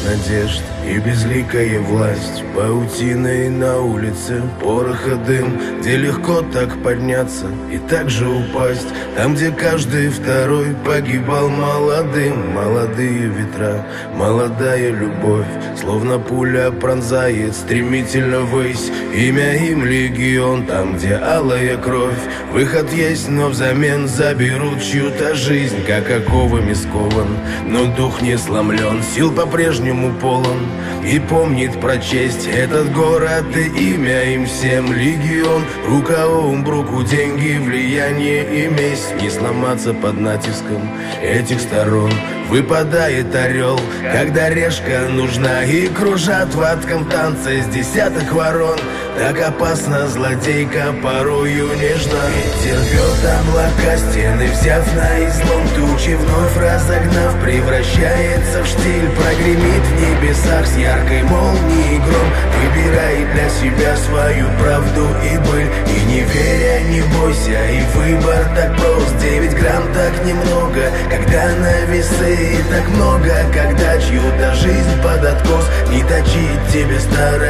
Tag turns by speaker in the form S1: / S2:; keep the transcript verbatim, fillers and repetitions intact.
S1: надежд и безликая власть. Паутиной на улице, порох и дым, где легко так подняться и так же упасть. Там, где каждый второй погибал молодым. Молодые ветра, молодая любовь, словно пуля пронзает стремительно ввысь. Имя им легион, там, где алая кровь. Выход есть, но взамен заберут чью-то жизнь. Как оковами скован, но дух не сломлен, сил по-прежнему полон и помнит про честь этот город и имя им всем легион. Рука об руку, деньги, влияние и месть. Не сломаться под натиском этих сторон. Выпадает орел, когда решка нужна, и кружат в адском танце с десяток ворон. Так опасна злодейка, порою нежна. Ветер рвет облака, стены взяв на излом, тучи вновь разогнав, превращается в штиль. Прогремит в небесах с яркой молнией гром. Выбирай для себя свою правду и быль, и не веря, не бойся, и выбор так прост. Девять грамм так немного, когда на весы, и так много, когда чью-то жизнь под откос. Не точит тебе старая